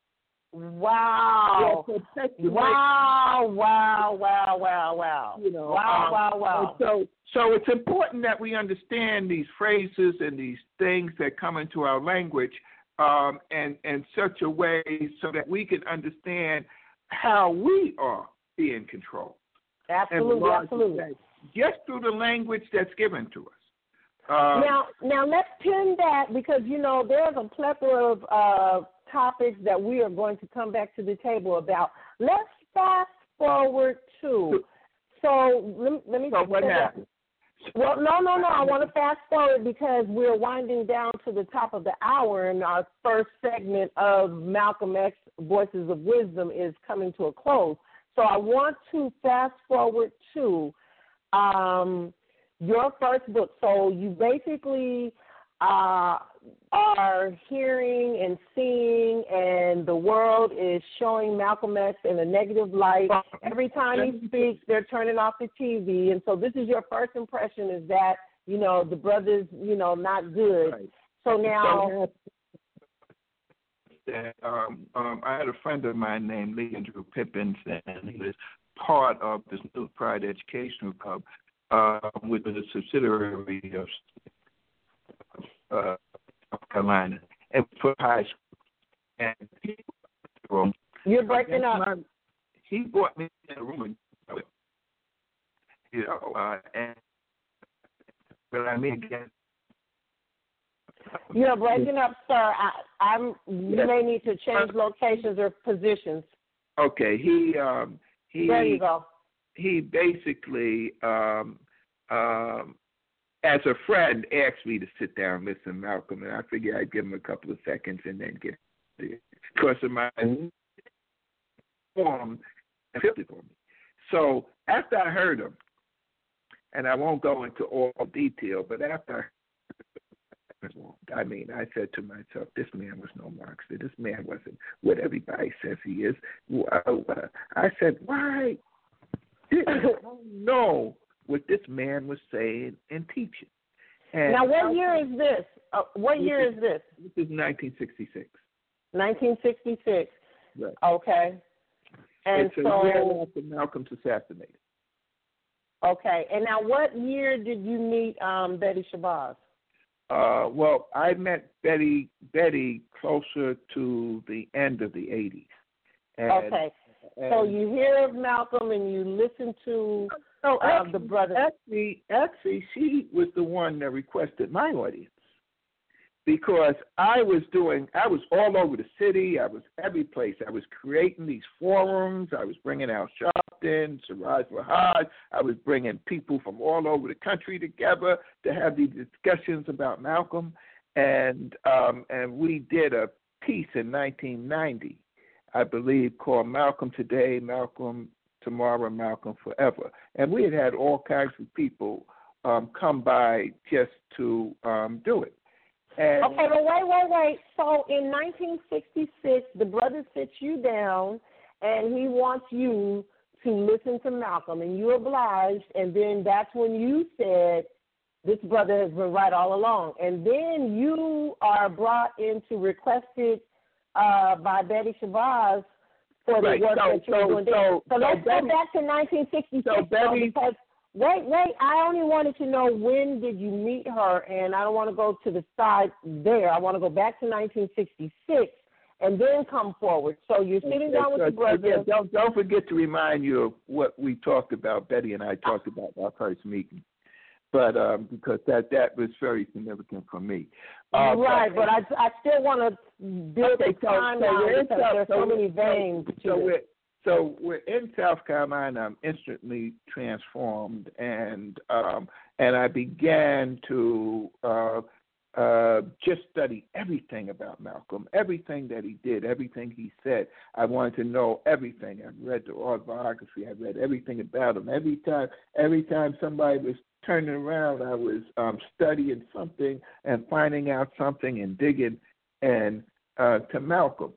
Wow! Yeah, wow! Wow! Wow! Wow! Wow! You know, wow! um, Wow! Wow! So, so it's important that we understand these phrases and these things that come into our language, um, in, in such a way so that we can understand how we are being controlled. Absolutely, absolutely. Extent, just through the language that's given to us. Um, now, now let's pin that because, you know, there's a plethora of uh, topics that we are going to come back to the table about. Let's fast forward to. So let me, let me so what happened? Well, no, no, no. I want to fast forward because we're winding down to the top of the hour, and our first segment of Malcolm X Voices of Wisdom is coming to a close. So I want to fast forward to um, your first book. So you basically uh, are hearing and seeing, and the world is showing Malcolm X in a negative light. Every time he speaks, they're turning off the T V. And so this is your first impression is that, you know, the brother's, you know, not good. Right. So now... Um, um, I had a friend of mine named Lee Andrew Pippins, and he was part of this New Pride Educational Club, uh, which was a subsidiary of uh, South Carolina, and for high school. And he, You're breaking up. My, he brought me in a room, you know, uh, and when I mean again. You're breaking up, sir. I, I'm. You yes. may need to change locations or positions. Okay, he um, he. There you go. He basically, um, um, as a friend, asked me to sit down and listen to Malcolm, and I figured I'd give him a couple of seconds and then get it because of my form and fifty for me. So after I heard him, and I won't go into all detail, but after I mean, I said to myself, this man was no Marxist. This man wasn't what everybody says he is. Well, uh, I said, why didn't I know what this man was saying and teaching? And now, what year is this? Uh, what year is this? This is nineteen sixty-six. nineteen sixty-six. Right. Okay. And it's a so, year after Malcolm's assassinated. Okay. And now, what year did you meet um, Betty Shabazz? Uh, well, I met Betty Betty closer to the end of the eighties. And, okay. And so you hear of Malcolm and you listen to no, uh, actually, the brother. Actually, actually, she was the one that requested my audience because I was doing, I was all over the city. I was every place. I was creating these forums. I was bringing out Sharpton, Siraj Rahad. I was bringing people from all over the country together to have these discussions about Malcolm. And um, and we did a piece in nineteen ninety, I believe, called Malcolm Today, Malcolm Tomorrow, Malcolm Forever. And we had had all kinds of people um, come by just to um, do it. And okay, but wait, wait, wait. So in nineteen sixty-six, the brother sits you down, and he wants you to listen to Malcolm, and you obliged, and then that's when you said, this brother has been right all along. And then you are brought into requested uh, by Betty Shabazz for the right. work so, that you're so, doing there. So, so, so let's Betty, go back to nineteen sixty-six. So Betty, because Wait, wait. I only wanted to know when did you meet her, and I don't want to go to the side there. I want to go back to nineteen sixty-six and then come forward. So you're sitting okay, down with so, the brother. Yeah, don't, don't forget to remind you of what we talked about, Betty and I talked about our first meeting. But um, because that, that was very significant for me. Uh, right, but, but I, I still want to build okay, the timeline so, because so there's so, so many veins. So, so we're So we're in South Carolina. I'm instantly transformed, and um, and I began to uh, uh, just study everything about Malcolm, everything that he did, everything he said. I wanted to know everything. I read the autobiography. I read everything about him. Every time, every time somebody was turning around, I was um, studying something and finding out something and digging and uh, to Malcolm.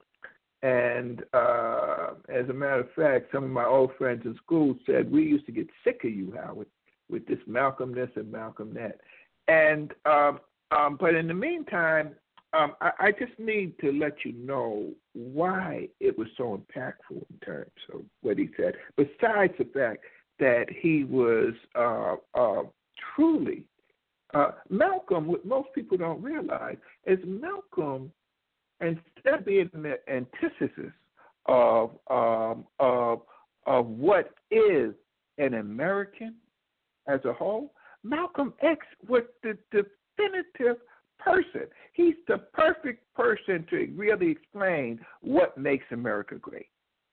And uh, as a matter of fact, some of my old friends in school said, we used to get sick of you, Howard, with this Malcolm this and Malcolm that. And um, um, but in the meantime, um, I, I just need to let you know why it was so impactful in terms of what he said, besides the fact that he was uh, uh, truly, uh, Malcolm, what most people don't realize is Malcolm instead of being the antithesis of um, of of what is an American as a whole, Malcolm X was the definitive person. He's the perfect person to really explain what makes America great.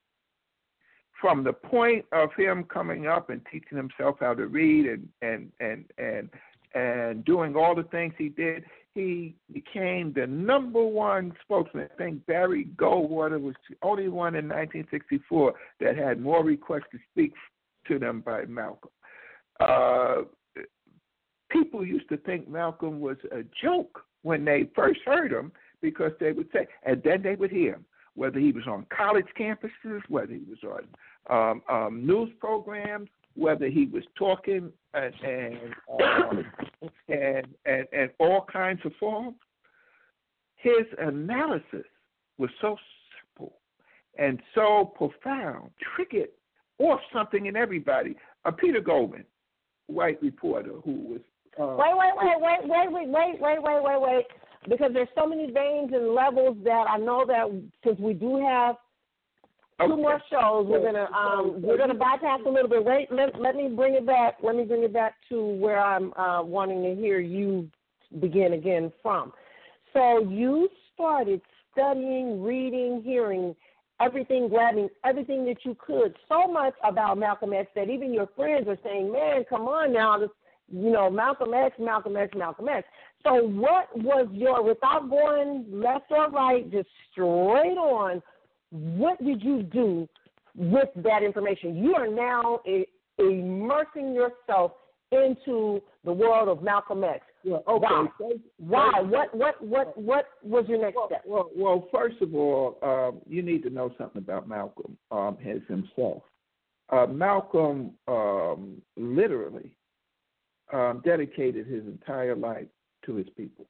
From the point of him coming up and teaching himself how to read and and and and, and doing all the things he did, he became the number one spokesman. I think Barry Goldwater was the only one in nineteen sixty-four that had more requests to speak to them by Malcolm. Uh, people used to think Malcolm was a joke when they first heard him, because they would say, and then they would hear him, whether he was on college campuses, whether he was on um, um, news programs, whether he was talking and and, um, and and and all kinds of forms. His analysis was so simple and so profound, triggered off something in everybody. Uh, Peter Goldman, white reporter who was uh, wait, wait, wait, wait, wait, wait, wait, wait, wait, wait, wait, because there's so many veins and levels that I know that since we do have two okay. more shows, we're gonna um, we're gonna bypass a little bit. Wait, let, let me bring it back. Let me bring it back to where I'm uh, wanting to hear you begin again from. So you started studying, reading, hearing everything, grabbing everything that you could, so much about Malcolm X that even your friends are saying, "Man, come on now, this, you know, Malcolm X, Malcolm X, Malcolm X." So what was your, without going left or right, just straight on, what did you do with that information? You are now a, immersing yourself into the world of Malcolm X. Well, okay. Why? First, Why? First, what? What? What? What was your next well, step? Well, well, first of all, um, you need to know something about Malcolm um, as himself. Uh, Malcolm um, literally um, dedicated his entire life to his people.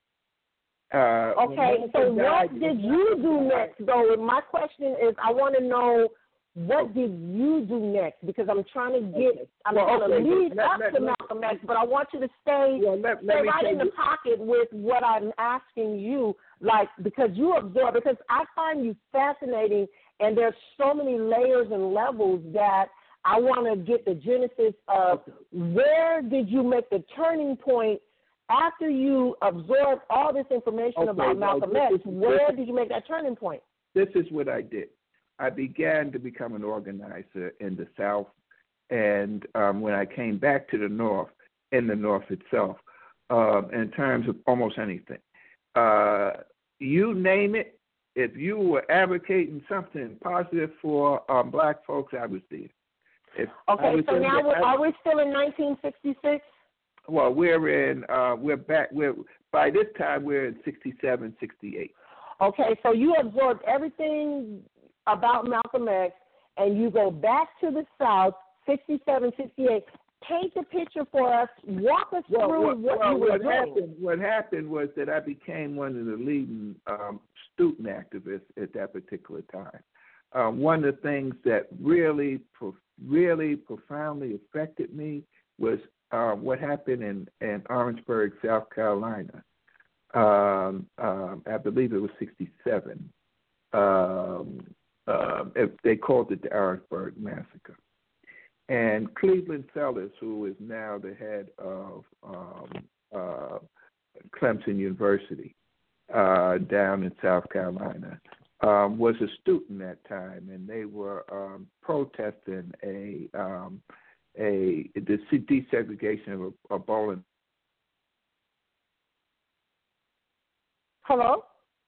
Uh, okay, so what did you do next, though? My question is, I want to know, what did you do next? Because I'm trying to get, I'm well, trying okay, to lead let, up let, to let, Malcolm X, but I want you to stay, well, let, stay let right in the you. pocket with what I'm asking you, like, because you absorb, because I find you fascinating, and there's so many layers and levels that I want to get the genesis of where did you make the turning point after you absorbed all this information okay, about Malcolm well, X. is, Where this, did you make that turning point? This is what I did. I began to become an organizer in the South, and um, when I came back to the North, in the North itself, uh, in terms of almost anything. Uh, you name it, if you were advocating something positive for um, black folks, I was there. If okay, so now we're, are we still in nineteen sixty-six? Well, we're in, uh, we're back, we're, by this time we're in sixty-seven, sixty-eight. Okay, so you absorbed everything about Malcolm X, and you go back to the South, sixty-seven, sixty-eight. Paint the picture for us. Walk us well, through what, what well, you were what doing. Happened, what happened was that I became one of the leading um, student activists at that particular time. Uh, one of the things that really, really profoundly affected me was uh, what happened in, in Orangeburg, South Carolina. Um, um, I believe it was sixty-seven. Um, uh, they called it the Orangeburg Massacre. And Cleveland Sellers, who is now the head of um, uh, Clemson University uh, down in South Carolina, um, was a student at that time, and they were um, protesting a um, a the desegregation of, of bowling. Hello?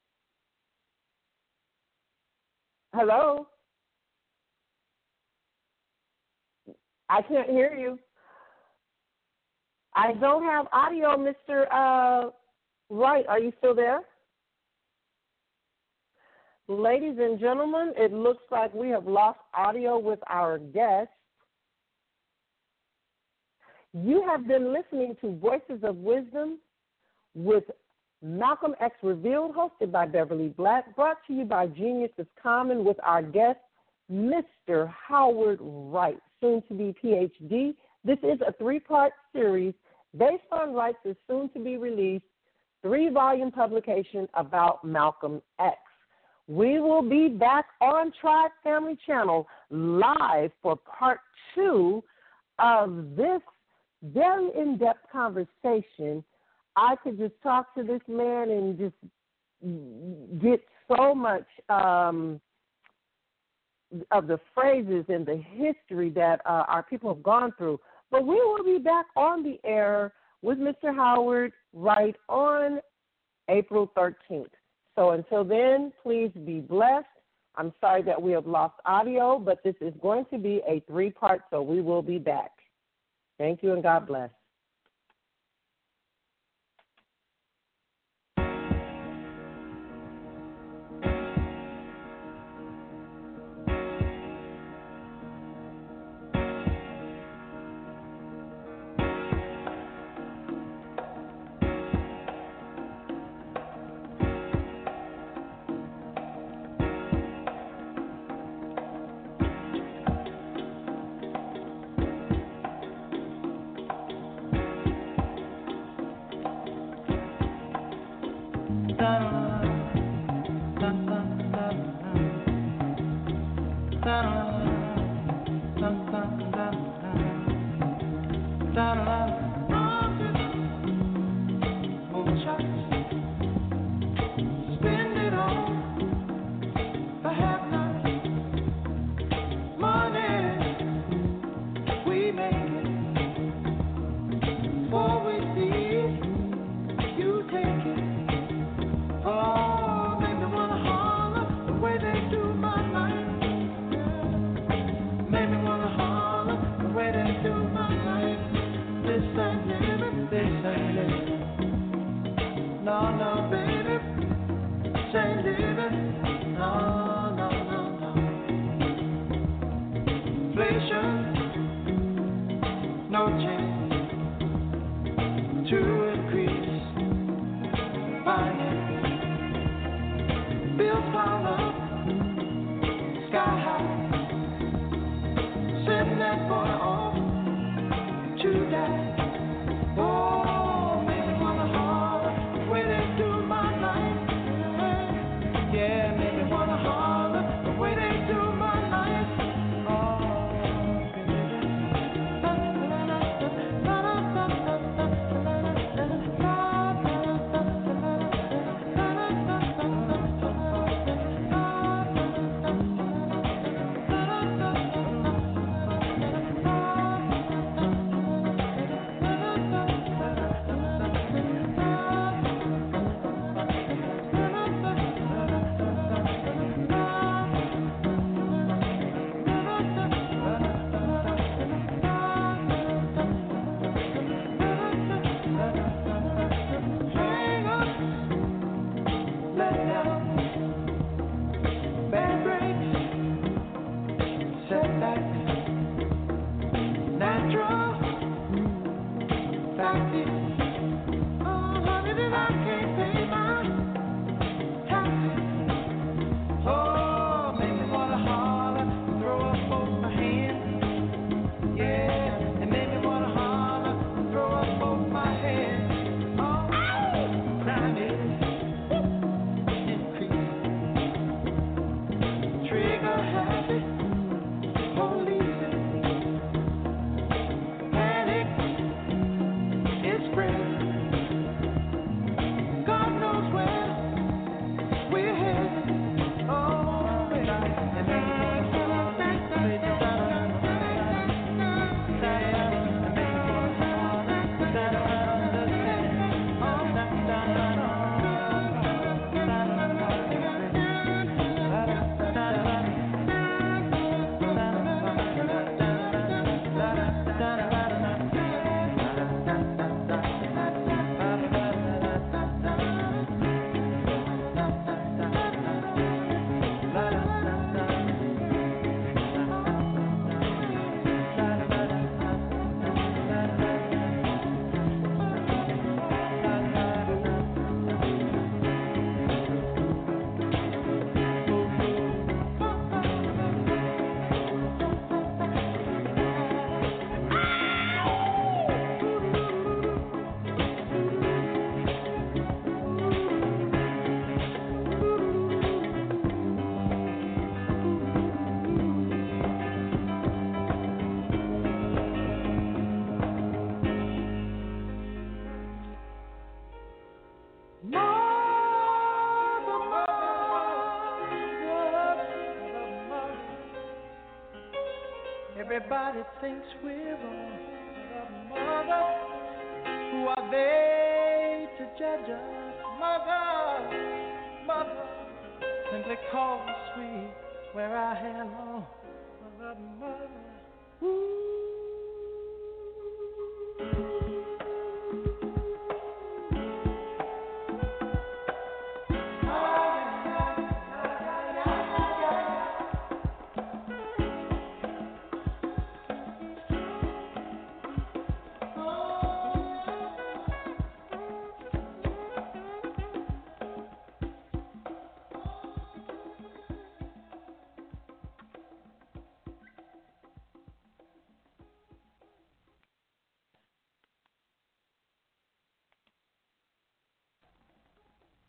Hello? I can't hear you. I don't have audio, Mister Uh, Wright. Are you still there? Ladies and gentlemen, it looks like we have lost audio with our guest. You have been listening to Voices of Wisdom with Malcolm X Revealed, hosted by Beverly Black, brought to you by Genius is Common, with our guest, Mister Howard Wright, soon to be P H D. This is a three-part series based on Wright's soon to be released three-volume publication about Malcolm X. We will be back on Tribe Family Channel live for part two of this very in-depth conversation. I could just talk to this man and just get so much um, of the phrases and the history that uh, our people have gone through. But we will be back on the air with Mister Howard right on April thirteenth. So until then, please be blessed. I'm sorry that we have lost audio, but this is going to be a three-part, so we will be back. Thank you, and God bless. It's Everybody thinks we're wrong, but mother, who are they to judge us? Mother, mother, simply cause we wear our hair long. Mother, mother, ooh.